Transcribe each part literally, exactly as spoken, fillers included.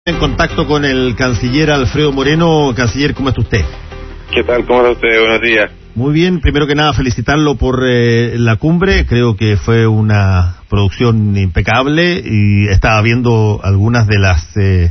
En contacto con el canciller Alfredo Moreno. Canciller, ¿cómo está usted? ¿Qué tal? ¿Cómo está usted? Buenos días. Muy bien, primero que nada felicitarlo por eh, la cumbre. Creo que fue una producción impecable y estaba viendo algunas de las eh,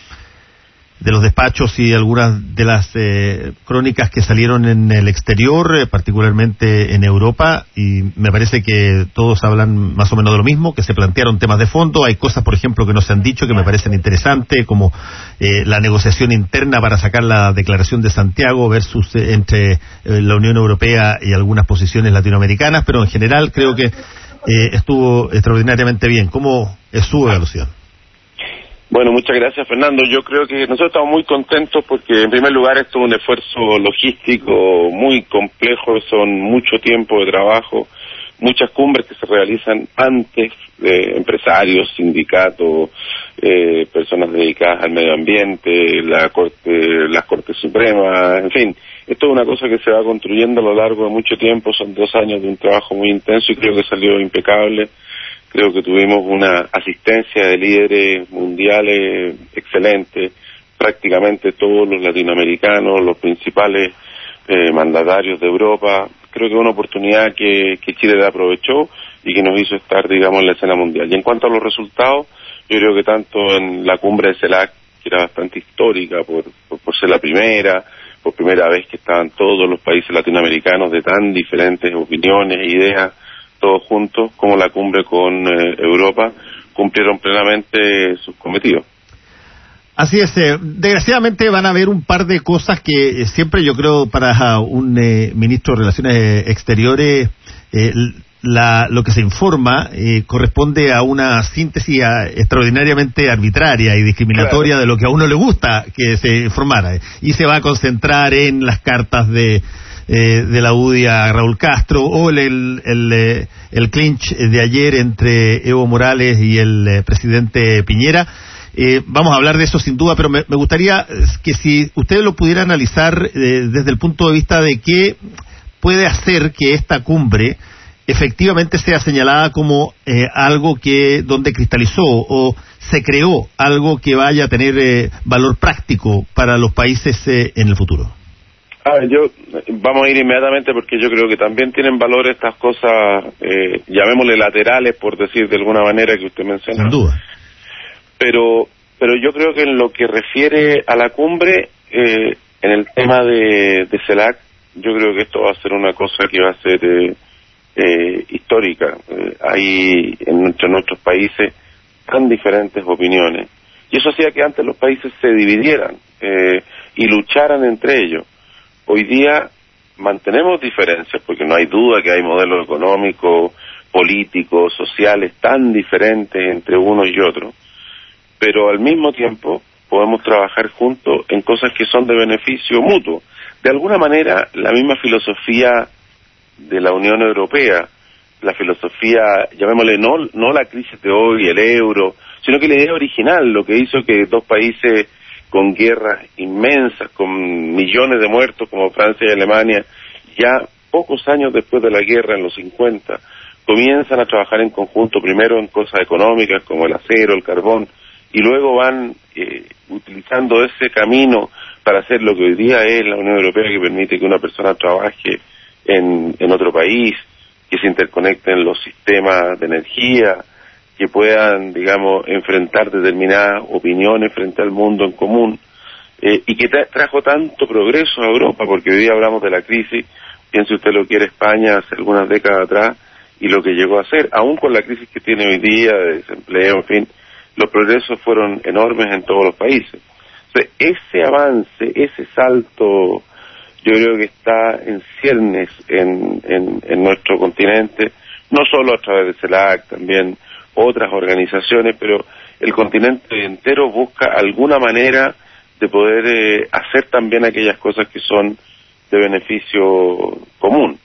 de los despachos y algunas de las eh, crónicas que salieron en el exterior, eh, particularmente en Europa, y me parece que todos hablan más o menos de lo mismo, que se plantearon temas de fondo. Hay cosas, por ejemplo, que no se han dicho que me parecen interesantes, como eh, la negociación interna para sacar la Declaración de Santiago versus eh, entre eh, la Unión Europea y algunas posiciones latinoamericanas, pero en general creo que eh, estuvo extraordinariamente bien. ¿Cómo es su evaluación? Bueno, muchas gracias, Fernando. Yo creo que nosotros estamos muy contentos porque, en primer lugar, esto es un esfuerzo logístico muy complejo, son mucho tiempo de trabajo, muchas cumbres que se realizan antes de empresarios, sindicatos, eh, personas dedicadas al medio ambiente, la Corte, las Cortes Supremas, en fin. Esto es una cosa que se va construyendo a lo largo de mucho tiempo, son dos años de un trabajo muy intenso y creo que salió impecable. Creo que tuvimos una asistencia de líderes mundiales excelente, prácticamente todos los latinoamericanos, los principales eh, mandatarios de Europa. Creo que es una oportunidad que, que Chile aprovechó y que nos hizo estar, digamos, en la escena mundial. Y en cuanto a los resultados, yo creo que tanto en la cumbre de CELAC, que era bastante histórica por, por, por ser la primera, por primera vez que estaban todos los países latinoamericanos de tan diferentes opiniones e ideas, todos juntos, como la cumbre con eh, Europa, cumplieron plenamente sus cometidos. Así es. Eh, desgraciadamente van a haber un par de cosas que eh, siempre yo creo para un eh, ministro de Relaciones Exteriores, eh, la, lo que se informa eh, corresponde a una síntesis a, extraordinariamente arbitraria y discriminatoria, claro, de lo que a uno le gusta que se informara. Y se va a concentrar en las cartas de Eh, de la U D I a Raúl Castro, o el, el, el, el clinch de ayer entre Evo Morales y el eh, presidente Piñera. Eh, vamos a hablar de eso sin duda, pero me, me gustaría que si ustedes lo pudieran analizar eh, desde el punto de vista de qué puede hacer que esta cumbre efectivamente sea señalada como eh, algo que donde cristalizó o se creó algo que vaya a tener eh, valor práctico para los países eh, en el futuro. Ah, yo, vamos a ir inmediatamente porque yo creo que también tienen valor estas cosas, eh, llamémosle laterales, por decir de alguna manera, que usted menciona. Sin duda. Pero, pero yo creo que en lo que refiere a la cumbre, eh, en el tema de, de CELAC, yo creo que esto va a ser una cosa que va a ser eh, eh, histórica. Eh, hay en entre nuestros países tan diferentes opiniones. Y eso hacía que antes los países se dividieran eh, y lucharan entre ellos. Hoy día mantenemos diferencias, porque no hay duda que hay modelos económicos, políticos, sociales tan diferentes entre uno y otro, pero al mismo tiempo podemos trabajar juntos en cosas que son de beneficio mutuo. De alguna manera, la misma filosofía de la Unión Europea, la filosofía, llamémosle, no, no la crisis de hoy, el euro, sino que la idea original, lo que hizo que dos países con guerras inmensas, con millones de muertos como Francia y Alemania, ya pocos años después de la guerra, en los cincuenta, comienzan a trabajar en conjunto, primero en cosas económicas como el acero, el carbón, y luego van eh, utilizando ese camino para hacer lo que hoy día es la Unión Europea, que permite que una persona trabaje en, en otro país, que se interconecten los sistemas de energía, que puedan, digamos, enfrentar determinadas opiniones frente al mundo en común, eh, y que tra- trajo tanto progreso a Europa, porque hoy día hablamos de la crisis, piense usted lo que era España hace algunas décadas atrás, y lo que llegó a ser, aún con la crisis que tiene hoy día, de desempleo, en fin, los progresos fueron enormes en todos los países. Entonces, ese avance, ese salto, yo creo que está en ciernes en, en, en nuestro continente, no solo a través de CELAC, también otras organizaciones, pero el continente entero busca alguna manera de poder eh, hacer también aquellas cosas que son de beneficio común.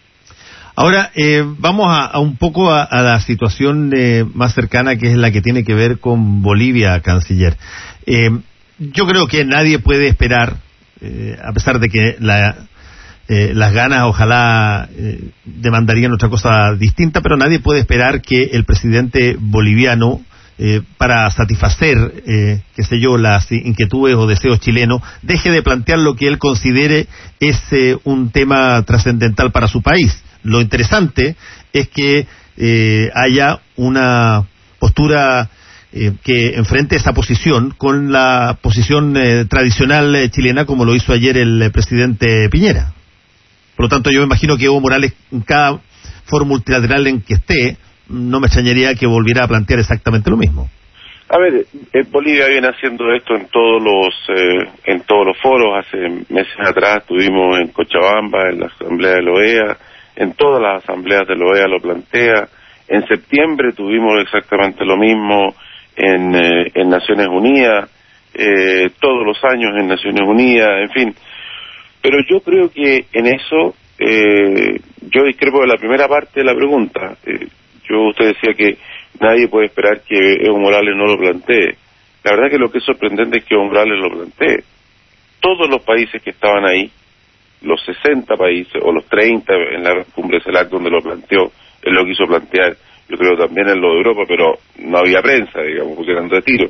Ahora, eh, vamos a, a un poco a, a la situación eh, más cercana, que es la que tiene que ver con Bolivia, canciller. Eh, yo creo que nadie puede esperar, eh, a pesar de que la Eh, las ganas ojalá eh, demandarían otra cosa distinta, pero nadie puede esperar que el presidente boliviano eh, para satisfacer, eh, qué sé yo, las inquietudes o deseos chilenos, deje de plantear lo que él considere es eh, un tema trascendental para su país. Lo interesante es que eh, haya una postura eh, que enfrente esa posición con la posición eh, tradicional eh, chilena, como lo hizo ayer el eh, presidente Piñera. Por lo tanto, yo me imagino que Evo Morales, en cada foro multilateral en que esté, no me extrañaría que volviera a plantear exactamente lo mismo. A ver, eh, Bolivia viene haciendo esto en todos los eh, en todos los foros. Hace meses atrás estuvimos en Cochabamba, en la asamblea de la O E A, en todas las asambleas de la O E A lo plantea. En septiembre tuvimos exactamente lo mismo en, eh, en Naciones Unidas, eh, todos los años en Naciones Unidas, en fin. Pero yo creo que en eso, eh, yo discrepo de la primera parte de la pregunta. Eh, yo usted decía que nadie puede esperar que Evo Morales no lo plantee. La verdad que lo que es sorprendente es que Evo Morales lo plantee. Todos los países que estaban ahí, los sesenta países, o los treinta en la cumbre CELAC donde lo planteó, él lo quiso plantear, yo creo también en lo de Europa, pero no había prensa, digamos, porque eran retiro.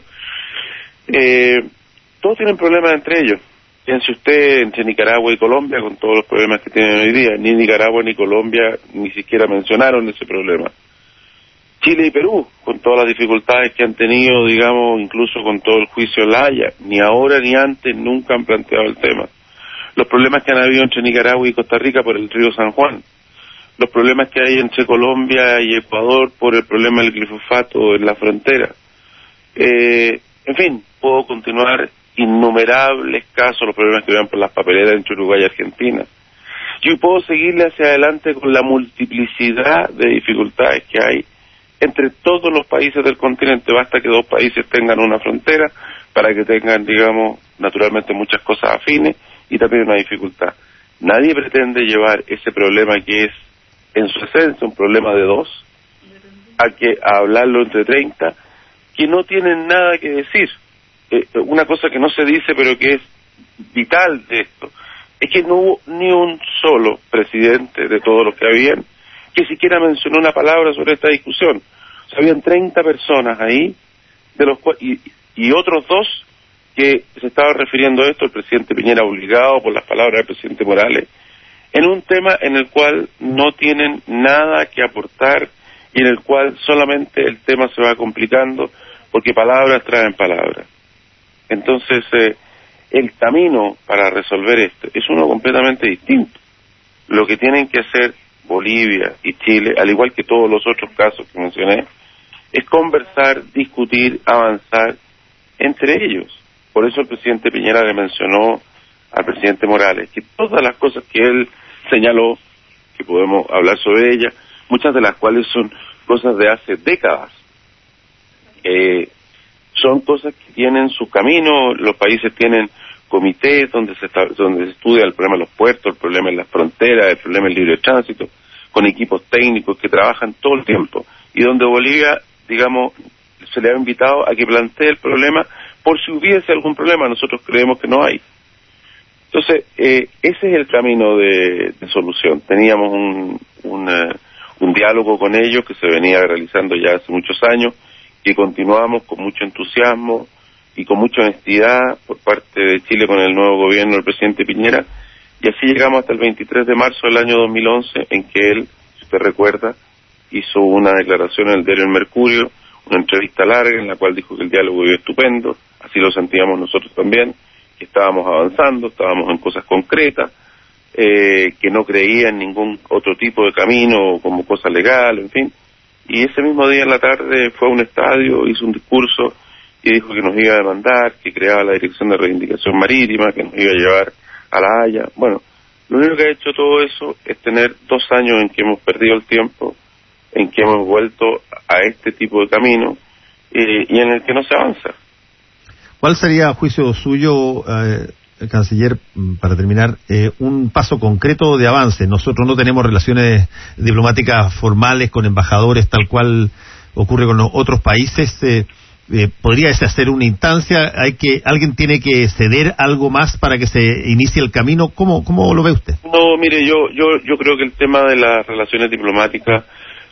Eh, todos tienen problemas entre ellos. Piense usted entre Nicaragua y Colombia, con todos los problemas que tienen hoy día. Ni Nicaragua ni Colombia ni siquiera mencionaron ese problema. Chile y Perú, con todas las dificultades que han tenido, digamos, incluso con todo el juicio en La Haya, ni ahora ni antes nunca han planteado el tema. Los problemas que han habido entre Nicaragua y Costa Rica por el río San Juan, los problemas que hay entre Colombia y Ecuador por el problema del glifosato en la frontera. Eh, en fin, puedo continuar innumerables casos, los problemas que vean por las papeleras entre Uruguay y Argentina. Yo puedo seguirle hacia adelante con la multiplicidad de dificultades que hay entre todos los países del continente. Basta que dos países tengan una frontera para que tengan, digamos, naturalmente muchas cosas afines y también una dificultad. Nadie pretende llevar ese problema que es, en su esencia, un problema de dos, a que a hablarlo entre treinta, que no tienen nada que decir. Eh, una cosa que no se dice, pero que es vital de esto, es que no hubo ni un solo presidente de todos los que habían que siquiera mencionó una palabra sobre esta discusión. O sea, habían treinta personas ahí, de los cuales, y, y otros dos que se estaban refiriendo a esto, el presidente Piñera obligado por las palabras del presidente Morales, en un tema en el cual no tienen nada que aportar y en el cual solamente el tema se va complicando porque palabras traen palabras. Entonces, eh, el camino para resolver esto es uno completamente distinto. Lo que tienen que hacer Bolivia y Chile, al igual que todos los otros casos que mencioné, es conversar, discutir, avanzar entre ellos. Por eso el presidente Piñera le mencionó al presidente Morales que todas las cosas que él señaló, que podemos hablar sobre ellas, muchas de las cuales son cosas de hace décadas, eh, son cosas que tienen su camino. Los países tienen comités donde se está, donde se estudia el problema de los puertos, el problema de las fronteras, el problema del libre tránsito, con equipos técnicos que trabajan todo el tiempo, y donde Bolivia, digamos, se le ha invitado a que plantee el problema por si hubiese algún problema. Nosotros creemos que no hay. Entonces, eh, ese es el camino de, de solución. Teníamos un, un, uh, un diálogo con ellos que se venía realizando ya hace muchos años, que continuamos con mucho entusiasmo y con mucha honestidad por parte de Chile con el nuevo gobierno del presidente Piñera, y así llegamos hasta el veintitrés de marzo del año dos mil once, en que él, si usted recuerda, hizo una declaración en el diario El Mercurio, una entrevista larga en la cual dijo que el diálogo iba estupendo, así lo sentíamos nosotros también, que estábamos avanzando, estábamos en cosas concretas, eh, que no creía en ningún otro tipo de camino como cosa legal, en fin. Y ese mismo día en la tarde fue a un estadio, hizo un discurso y dijo que nos iba a demandar, que creaba la Dirección de Reivindicación Marítima, que nos iba a llevar a La Haya. Bueno, lo único que ha hecho todo eso es tener dos años en que hemos perdido el tiempo, en que hemos vuelto a este tipo de camino eh, y en el que no se avanza. ¿Cuál sería, a juicio suyo, eh, canciller, para terminar, eh, un paso concreto de avance? Nosotros no tenemos relaciones diplomáticas formales con embajadores, tal cual ocurre con los otros países. Eh, eh, ¿Podría ese hacer una instancia? ¿Hay que alguien tiene que ceder algo más para que se inicie el camino? ¿Cómo, cómo lo ve usted? No, mire, yo, yo, yo creo que el tema de las relaciones diplomáticas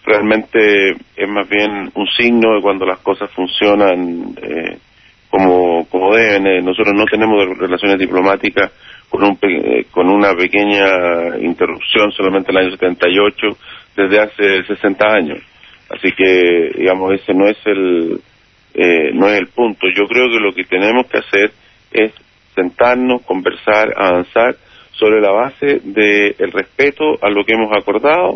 realmente es más bien un signo de cuando las cosas funcionan eh, como como deben. Eh, nosotros no tenemos relaciones diplomáticas con un pe- con una pequeña interrupción solamente en el año setenta y ocho, desde hace sesenta años. Así que, digamos, ese no es el eh, no es el punto. Yo creo que lo que tenemos que hacer es sentarnos, conversar, avanzar sobre la base del respeto a lo que hemos acordado,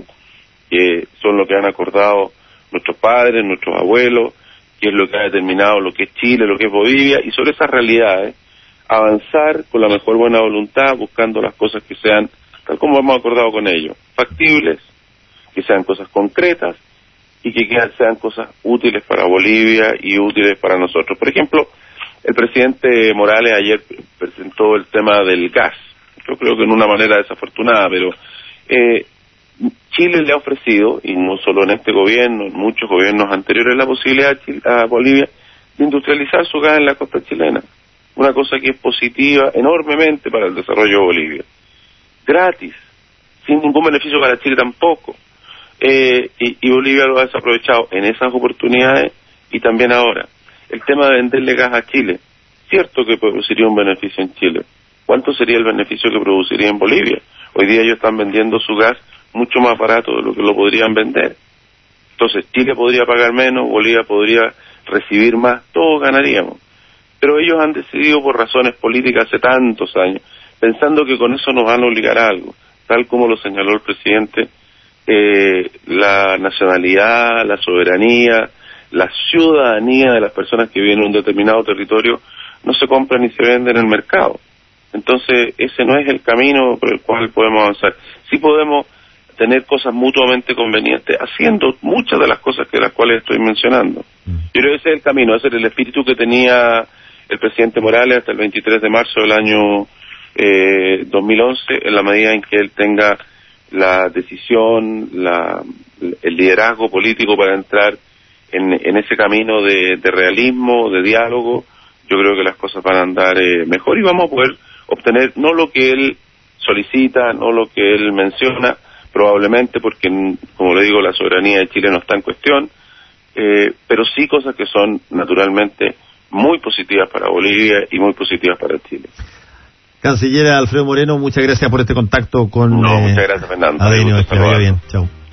que son lo que han acordado nuestros padres, nuestros abuelos, que es lo que ha determinado lo que es Chile, lo que es Bolivia, y sobre esas realidades avanzar con la mejor buena voluntad, buscando las cosas que sean, tal como hemos acordado con ellos, factibles, que sean cosas concretas y que sean cosas útiles para Bolivia y útiles para nosotros. Por ejemplo, el presidente Morales ayer presentó el tema del gas. Yo creo que en una manera desafortunada, pero eh, Chile le ha ofrecido, y no solo en este gobierno, en muchos gobiernos anteriores, la posibilidad a, Chile, a Bolivia de industrializar su gas en la costa chilena. Una cosa que es positiva enormemente para el desarrollo de Bolivia. Gratis, sin ningún beneficio para Chile tampoco. Eh, y, y Bolivia lo ha desaprovechado en esas oportunidades y también ahora. El tema de venderle gas a Chile, cierto que produciría un beneficio en Chile. ¿Cuánto sería el beneficio que produciría en Bolivia? Hoy día ellos están vendiendo su gas mucho más barato de lo que lo podrían vender. Entonces Chile podría pagar menos, Bolivia podría recibir más, todos ganaríamos. Pero ellos han decidido por razones políticas hace tantos años, pensando que con eso nos van a obligar a algo, tal como lo señaló el presidente, eh, la nacionalidad, la soberanía, la ciudadanía de las personas que viven en un determinado territorio no se compra ni se vende en el mercado. Entonces ese no es el camino por el cual podemos avanzar. Sí podemos tener cosas mutuamente convenientes, haciendo muchas de las cosas que las cuales estoy mencionando. Yo creo que ese es el camino, ese es el espíritu que tenía el presidente Morales hasta el veintitrés de marzo del año eh, dos mil once, en la medida en que él tenga la decisión, la, el liderazgo político para entrar en, en ese camino de, de realismo, de diálogo. Yo creo que las cosas van a andar eh, mejor y vamos a poder obtener no lo que él solicita, no lo que él menciona, probablemente porque, como le digo, la soberanía de Chile no está en cuestión, eh, pero sí cosas que son naturalmente muy positivas para Bolivia y muy positivas para Chile. Canciller Alfredo Moreno, muchas gracias por este contacto con... No, eh, muchas gracias, Fernando. Adenio, que vaya bien. Chao.